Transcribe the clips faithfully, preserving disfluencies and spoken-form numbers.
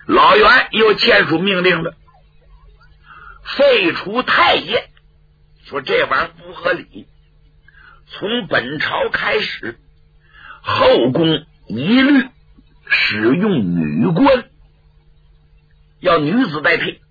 老袁又签署命令了，废除太监，说这玩意儿不合理。从本朝开始，后宫一律使用女官，要女子代替。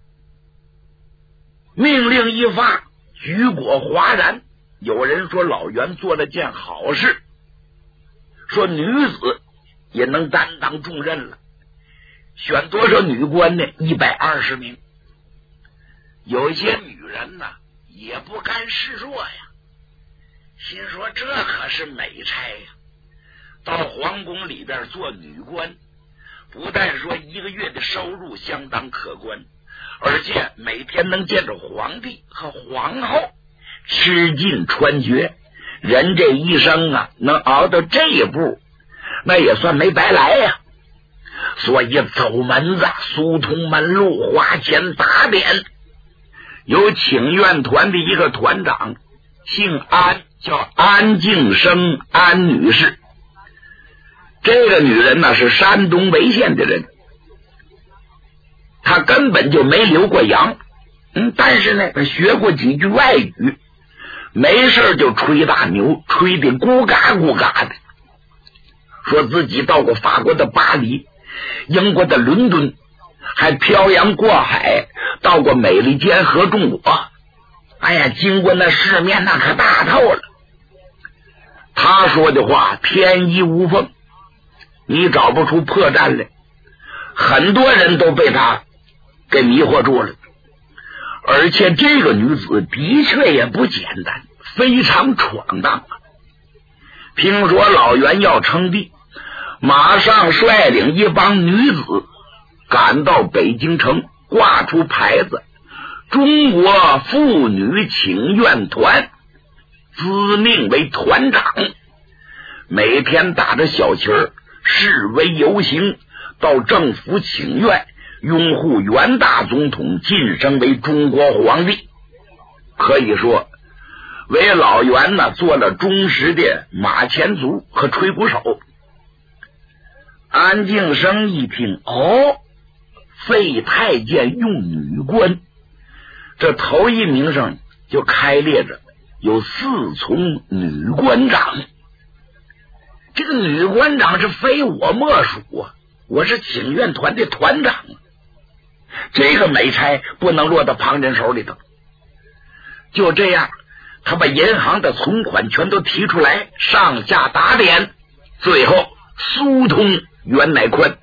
命令一发，举国哗然。有人说老袁做了件好事，说女子也能担当重任了。选多少女官呢？一百二十名。有一些女人呢，也不甘示弱呀，心说这可是美差呀！到皇宫里边做女官，不但说一个月的收入相当可观，而且每天能见着皇帝和皇后，吃尽穿绝。人这一生啊，能熬到这一步，那也算没白来呀。所以走门子、疏通门路、花钱打点。有请愿团的一个团长，姓安，叫安敬生安女士。这个女人呢是山东潍县的人，她根本就没留过洋，嗯，但是呢，她学过几句外语，没事就吹大牛，吹得咕嘎咕嘎的，说自己到过法国的巴黎，英国的伦敦，还漂洋过海到过美利坚合众国。哎呀，经过那世面那可大透了。他说的话天衣无缝，你找不出破绽来，很多人都被他给迷惑住了。而且这个女子的确也不简单，非常闯荡啊。听说老袁要称帝，马上率领一帮女子赶到北京城，挂出牌子，中国妇女请愿团，自命为团长，每天打着小旗儿示威游行，到政府请愿，拥护袁大总统晋升为中国皇帝。可以说为老袁呢做了忠实的马前卒和吹鼓手。安敬生一听，哦，废太监用女官，这头一名上就开列着有四从女官长。这个女官长是非我莫属啊，我是请愿团的团长，这个美差不能落到旁人手里头。就这样，他把银行的存款全都提出来，上下打点，最后疏通袁乃宽。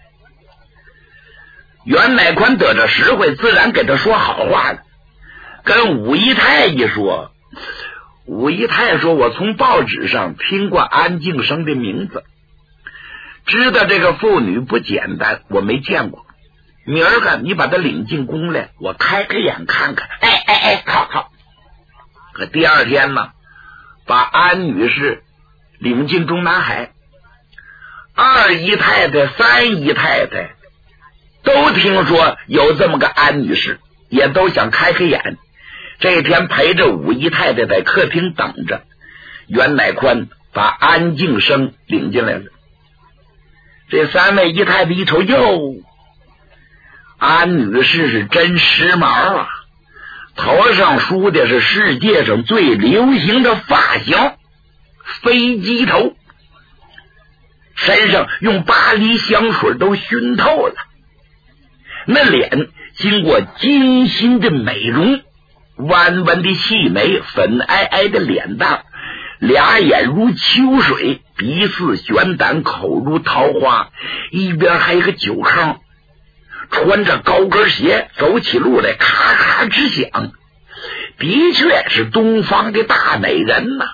袁乃宽得着实惠，自然给他说好话了。跟武姨太一说，武姨太说，我从报纸上听过安敬生的名字，知道这个妇女不简单，我没见过。明儿个你把她领进宫来，我开开眼看看。哎哎哎，好好。可第二天呢，把安女士领进中南海。二姨太太、三姨太太都听说有这么个安女士，也都想开开眼。这一天陪着五姨太太在客厅等着，袁乃宽把安敬生领进来了。这三位姨太太一瞅，哟，安女士是真时髦啊，头上梳的是世界上最流行的发型，飞机头，身上用巴黎香水都熏透了，那脸经过精心的美容，弯弯的细眉，粉皑皑的脸蛋，俩眼如秋水，鼻似玄丹，口如桃花，一边还有一个酒炕，穿着高跟鞋，走起路来咔咔直响，的确是东方的大美人呐、啊。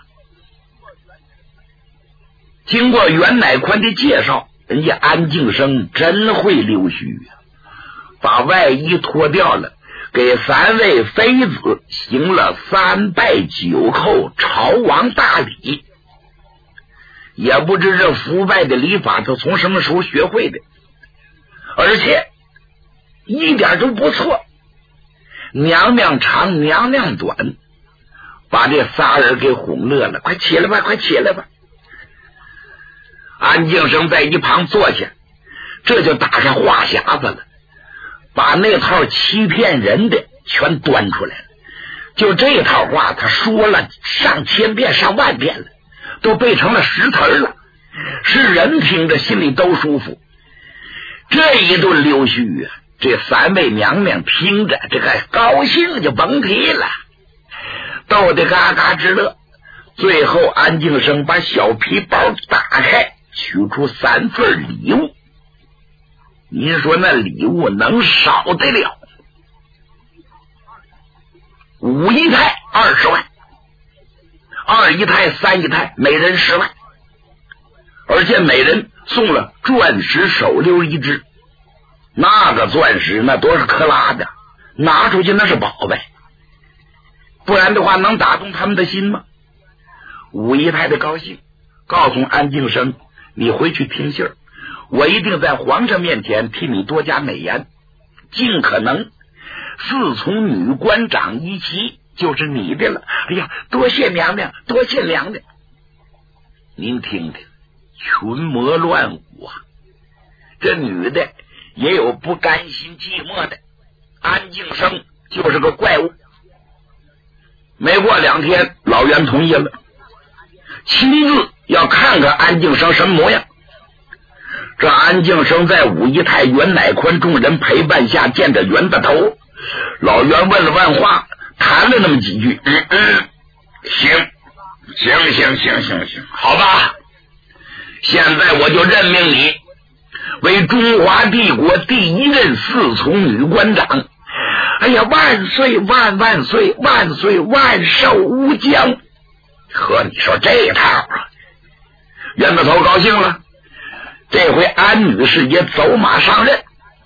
经过袁乃宽的介绍，人家安敬生真会溜须，把外衣脱掉了，给三位妃子行了三拜九叩朝王大礼。也不知这腐败的礼法他从什么时候学会的，而且一点都不错，娘娘长娘娘短，把这仨人给哄乐了。快起来吧，快起来吧。安敬生在一旁坐下，这就打上话匣子了。 把那套欺骗人的全端出来了。就这套话他说了上千遍上万遍了，都背成了实词了，是人听着心里都舒服。这一顿溜须啊，这三位娘娘听着这个高兴就甭提了，逗得嘎嘎直乐。最后安静生把小皮包打开，取出三份礼物。您说那礼物能少得了？五姨太二十万，二姨太三姨太每人十万，而且每人送了钻石手溜一只。那个钻石那都是克拉的，拿出去那是宝贝，不然的话能打动他们的心吗？五姨太的高兴，告诉安静生，你回去听信儿，我一定在皇上面前替你多加美言，尽可能侍从女官长一齐就是你的了。哎呀，多谢娘娘，多谢娘娘。您听听，群魔乱舞啊！这女的也有不甘心寂寞的，安静生就是个怪物。没过两天，老袁同意了，亲自要看看安静生什么模样。这安静生在武义太袁乃宽众人陪伴下见着袁大头，老袁问了问话，谈了那么几句，嗯嗯，行行行行行行，好吧，现在我就任命你为中华帝国第一任侍从女官长。哎呀，万岁万万岁万岁，万寿无疆。呵，你说这套啊，袁大头高兴了，这回安女士也走马上任。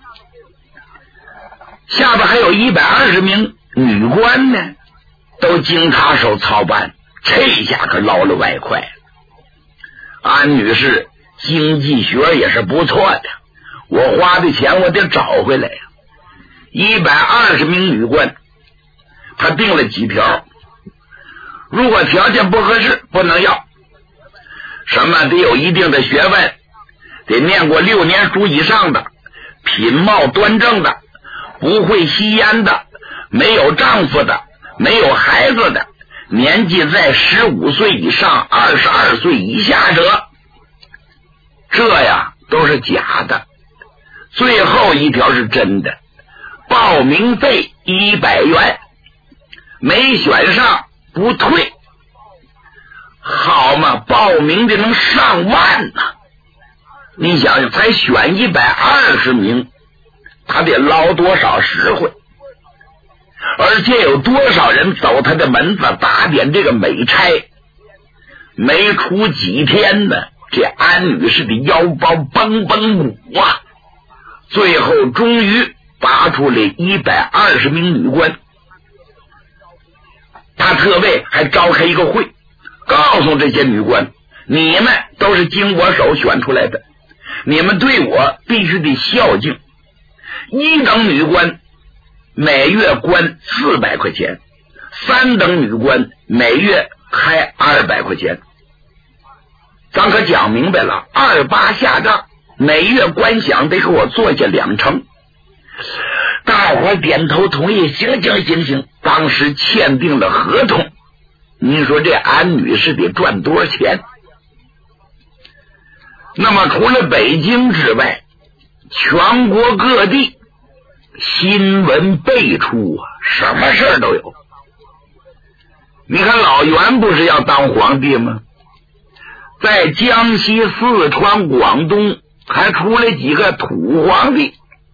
下边还有一百二十名女官呢，都经他手操办，这下可捞了外快了。安女士经济学也是不错的，我花的钱我得找回来呀。一百二十名女官，他定了几条，如果条件不合适不能要。什么得有一定的学问，得念过六年书以上的，品貌端正的，不会吸烟的，没有丈夫的，没有孩子的，年纪在十五岁以上二十二岁以下者。这呀都是假的，最后一条是真的，报名费一百元，没选上不退。好嘛，报名的能上万呢、啊！你想想，才选一百二十名，他得捞多少实惠？而且有多少人走他的门子打点这个美差？没出几天呢，这安女士的腰包蹦蹦鼓啊！最后终于拔出了一百二十名女官。他特为还召开一个会，告诉这些女官，你们都是经我手选出来的，你们对我必须得孝敬。一等女官每月关四百块钱，三等女官每月开二百块钱。咱可讲明白了，二八下账，每月官饷得给我做下两成。大伙点头同意，行行行行，当时签订了合同。您说这安女士得赚多少钱？那么除了北京之外，全国各地新闻辈出啊，什么事儿都有。你看老袁不是要当皇帝吗？在江西、四川、广东还出了几个土皇帝，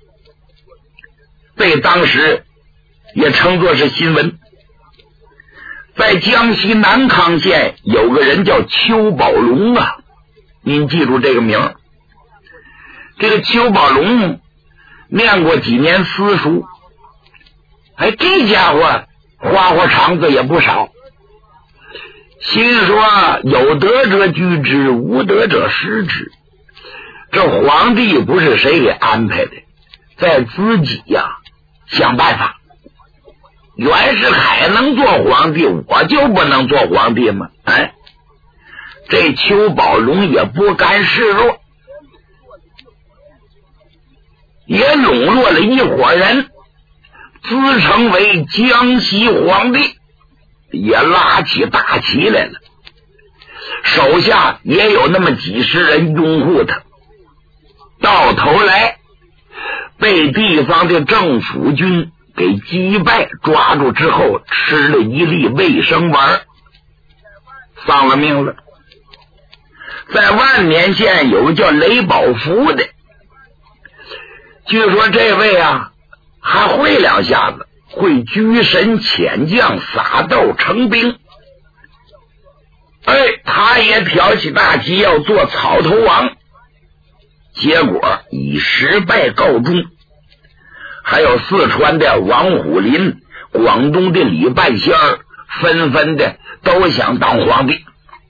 被当时也称作是新闻。在江西南康县有个人叫邱宝龙啊，您记住这个名儿。这个邱宝龙念过几年私塾，哎，这家伙花花肠子也不少。心说有德者居之，无德者失之。这皇帝不是谁给安排的，在自己呀、啊、想办法。袁世凯能做皇帝，我就不能做皇帝吗？哎，这邱宝龙也不甘示弱。 也笼络了一伙人，自称为江西皇帝，也拉起大旗来了，手下也有那么几十人拥护他。到头来被地方的政府军给击败，抓住之后吃了一粒卫生丸，丧了命了。在万年县有个叫雷宝福的，据说这位啊还会两下子，会居神遣将，撒豆成兵。哎，他也挑起大旗要做草头王，结果以失败告终。还有四川的王虎林、广东的李半仙儿，纷纷的都想当皇帝。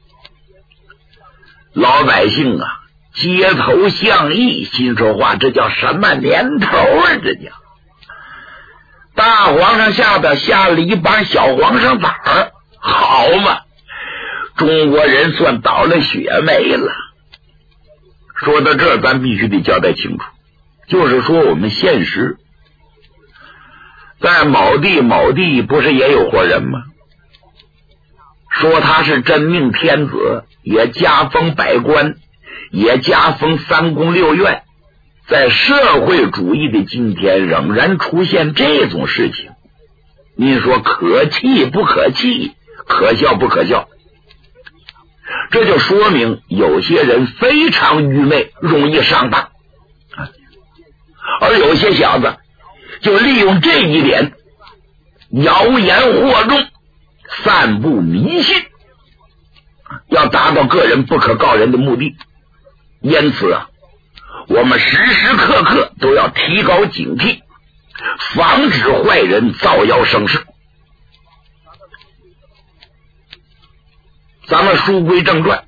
老百姓啊街头巷议，心说话，这叫什么年头啊？这叫大皇上下边下了一帮小皇上崽儿，好嘛，中国人算倒了血霉了。说到这儿，咱必须得交代清楚，就是说我们现实在某地某地不是也有伙人吗？说他是真命天子，也加封百官，也加封三宫六院。在社会主义的今天仍然出现这种事情，您说可气不可气，可笑不可笑？这就说明有些人非常愚昧，容易上当，而有些小子就利用这一点，谣言惑众，散布迷信，要达到个人不可告人的目的。因此啊，我们时时刻刻都要提高警惕，防止坏人造谣生事。咱们书归正传，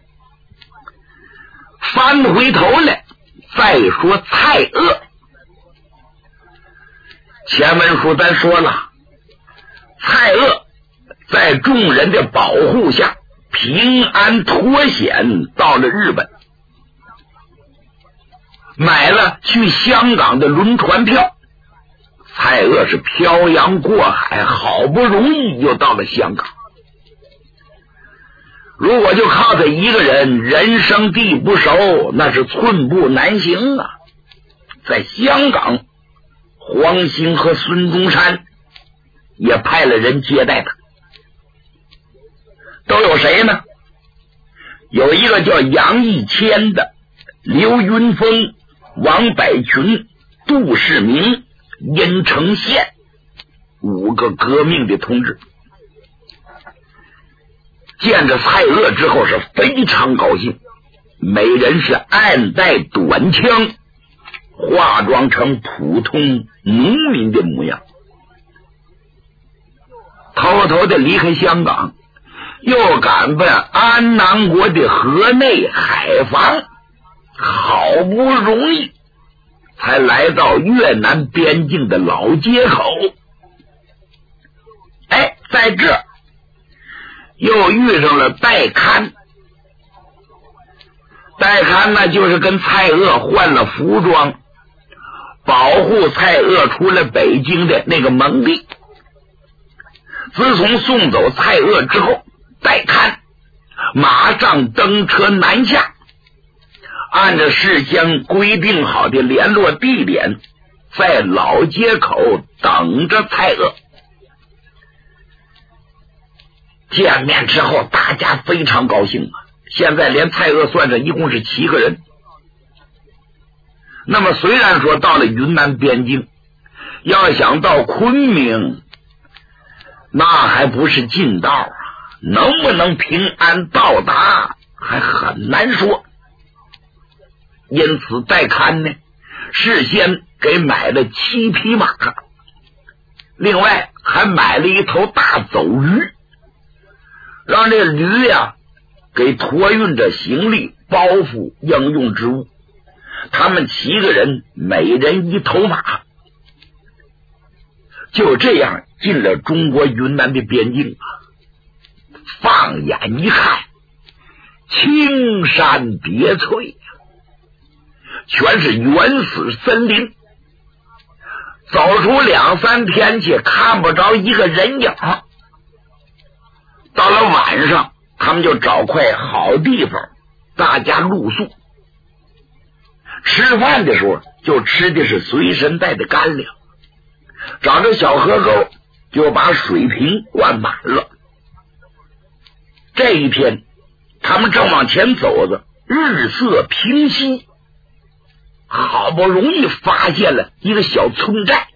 翻回头来再说蔡锷。前文书咱说了，蔡锷在众人的保护下平安脱险到了日本，买了去香港的轮船票。蔡锷是漂洋过海，好不容易又到了香港。如果就靠他一个人，人生地不熟，那是寸步难行啊。在香港，黄兴和孙中山也派了人接待他，都有谁呢？有一个叫杨义谦的，刘云峰、王百群、杜世明、殷承宪，五个革命的同志。见着蔡锷之后是非常高兴，每人是暗带短枪，化妆成普通农民的模样，偷偷的离开香港，又赶奔安南国的河内海防，好不容易才来到越南边境的老街口。哎，在这又遇上了戴堪。戴堪呢，就是跟蔡锷换了服装，保护蔡锷出了北京的那个蒙蔽。自从送走蔡锷之后，戴堪马上登车南下，按照事先规定好的联络地点，在老街口等着蔡锷。见面之后，大家非常高兴啊！现在连蔡锷算上，一共是七个人。那么虽然说到了云南边境，要想到昆明，那还不是近道啊，能不能平安到达还很难说。因此戴堪呢，事先给买了七匹马，另外还买了一头大走驴，让这驴呀给驮运着行李、包袱、应用之物。他们七个人每人一头马，就这样进了中国云南的边境啊。放眼一看，青山叠翠，全是原始森林， 出两三天去，看不着一个人影。到了晚上，他们就找块好地方，大家露宿。吃饭的时候就吃的是随身带的干粮，找着小河沟就把水瓶灌满了。这一天他们正往前走着，日色平息，好不容易发现了一个小村寨，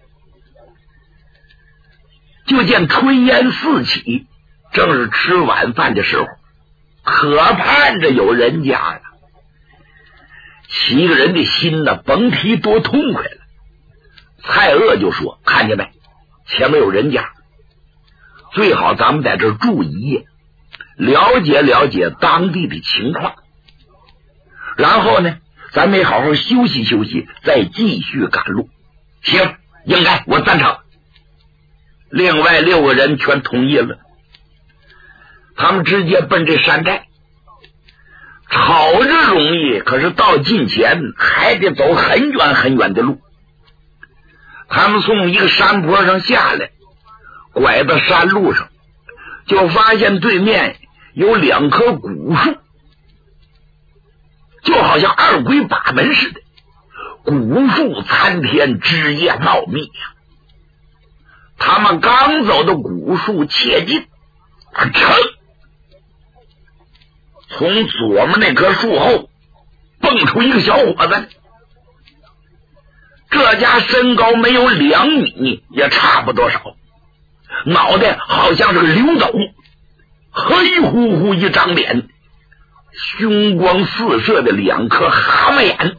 就见炊烟四起，正是吃晚饭的时候，可盼着有人家呀。七个人的心呢，甭提多痛快了。蔡锷就说：“看见没，前面有人家，最好咱们在这儿住一夜，了解了解当地的情况，然后呢，咱们好好休息休息，再继续赶路。”行，应该，我赞成。另外六个人全同意了，他们直接奔这山寨。吵着容易，可是到近前还得走很远很远的路。他们从一个山坡上下来，拐到山路上，就发现对面有两棵古树，就好像二鬼把门似的，古树参天，枝叶茂密呀。他们刚走到古树切近，噌，从左面那棵树后蹦出一个小伙子，这家身高没有两米，也差不多少，脑袋好像是个溜斗，黑乎乎一张脸，凶光四射的两颗蛤蟆眼，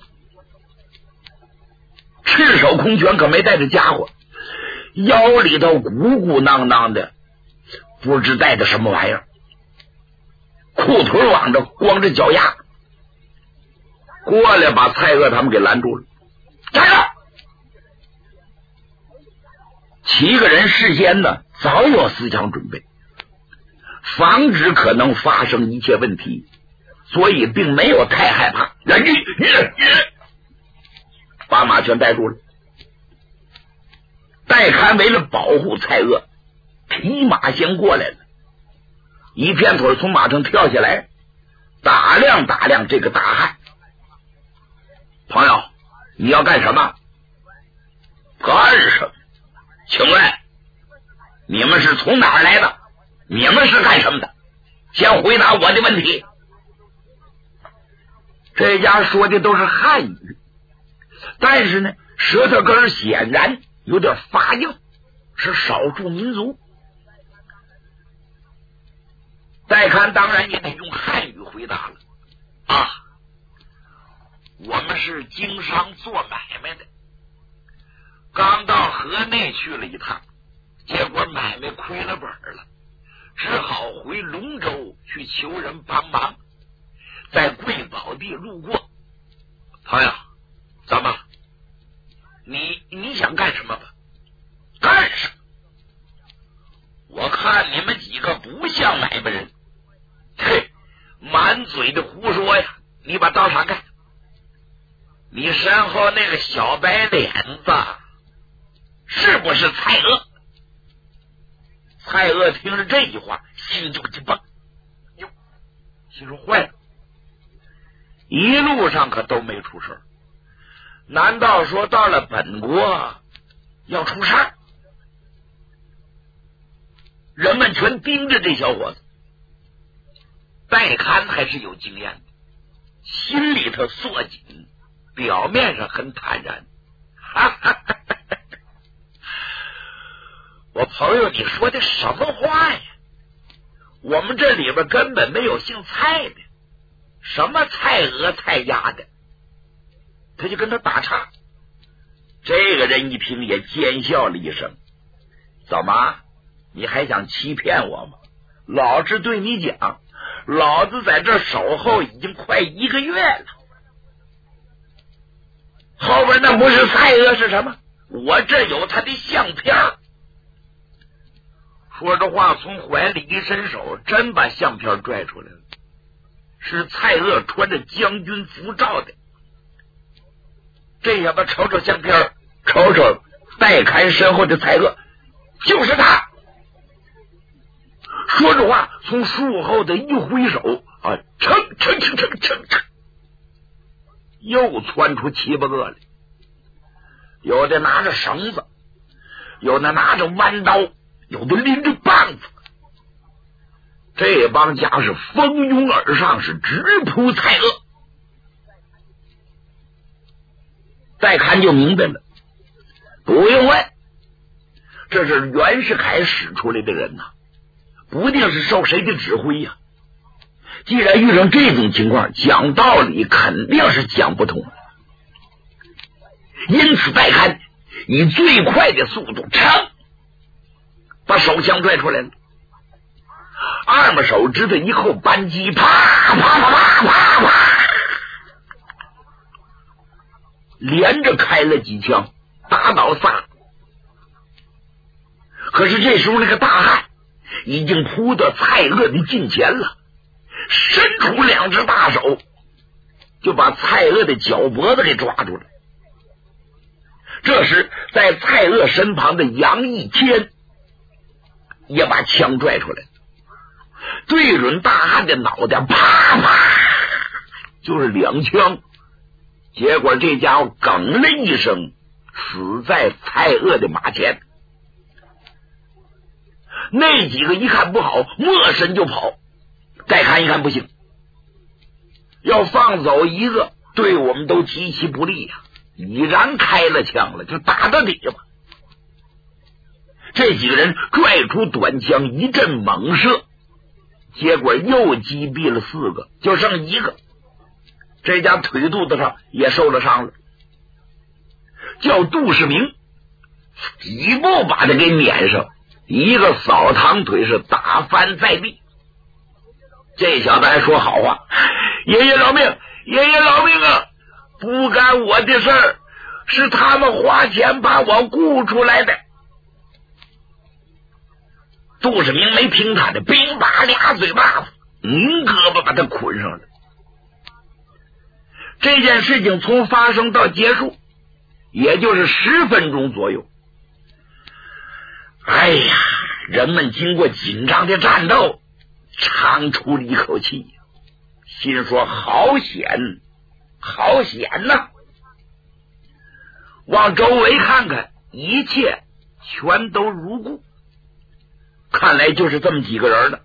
赤手空拳，可没带着家伙，腰里头鼓鼓囊囊的，不知带的什么玩意儿，裤腿往着，光着脚丫，过来把蔡锷他们给拦住了。站着！七个人事先呢早有思想准备，防止可能发生一切问题，所以并没有太害怕，把马全带住了。戴堪为了保护蔡锷，提马先过来了，一片腿从马上跳下来，打量打量这个大汉。朋友，你要干什么？干什么？请问你们是从哪儿来的？你们是干什么的？先回答我的问题。这家说的都是汉语，但是呢，舌头根显然有点发硬，是少数民族。戴堪当然也得用汉语回答了。啊，我们是经商做买卖的，刚到河内去了一趟，结果买卖亏了本了，只好回龙州去求人帮忙，在贵宝地路过。朋友，怎么？你你想干什么吧？干什么？我看你们几个不像买卖人，嘿，满嘴的胡说呀！你把刀叉开。你身后那个小白脸子是不是蔡锷？蔡锷听着这句话，心就一蹦，哟，心说坏了，一路上可都没出事，难道说到了本国要出事？人们全盯着这小伙子。戴堪还是有经验的，心里头缩紧，表面上很坦然。哈哈哈哈哈！我朋友，你说的什么话呀？我们这里边根本没有姓蔡的，什么蔡鹅、蔡鸭的，他就跟他打岔。这个人一听也奸笑了一声：“怎么，你还想欺骗我吗？老子对你讲，老子在这守候已经快一个月了。后边那不是蔡锷是什么？我这有他的相片。”说着话，从怀里一伸手，真把相片拽出来了，是蔡锷穿着将军服照的。这下吧，瞅瞅相片，瞅瞅戴看身后的蔡锷，就是他。说着话，从树后的一挥手啊，噌噌噌噌噌噌，又窜出七八个来，有的拿着绳子，有的拿着弯刀，有的拎着棒子。这帮家是蜂拥而上，是直扑蔡锷。再看就明白了，不用问，这是袁世凯使出来的人呐，不定是受谁的指挥呀、啊。既然遇上这种情况，讲道理肯定是讲不通，因此戴看以最快的速度，噌，把手枪拽出来了，二把手指头一扣扳机，啪啪啪啪啪啪，连着开了几枪，打倒仨。可是这时候那个大汉已经扑到蔡锷的近前了，伸出两只大手就把蔡锷的脚脖子给抓住了。这时在蔡锷身旁的杨义谦也把枪拽出来，对准大汉的脑袋，啪啪就是两枪。结果这家伙哽了一声，死在蔡锷的马前。那几个一看不好，没身就跑。再看一看不行，要放走一个对我们都极其不利呀、啊！已然开了枪了，就打到底吧。这几个人拽出短枪，一阵猛射，结果又击毙了四个，就剩一个。这家腿肚子上也受了伤了，叫杜世明，几步把他给撵上，一个扫堂腿是打翻在地。这小子还说好话，爷爷饶命，爷爷饶命啊！不干我的事儿，是他们花钱把我雇出来的。杜世明没听他的，兵把俩嘴巴子，拧胳膊把他捆上了。这件事情从发生到结束，也就是十分钟左右。哎呀，人们经过紧张的战斗，长出了一口气，心说好险，好险呐！往周围看看，一切全都如故，看来就是这么几个人了。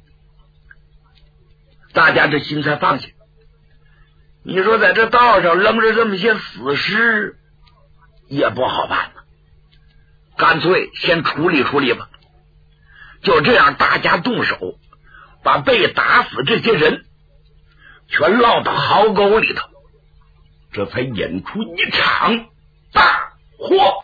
大家这心才放下。你说在这道上扔着这么些死尸也不好办了，干脆先处理处理吧。就这样，大家动手把被打死这些人全落到壕沟里头，这才引出一场大祸。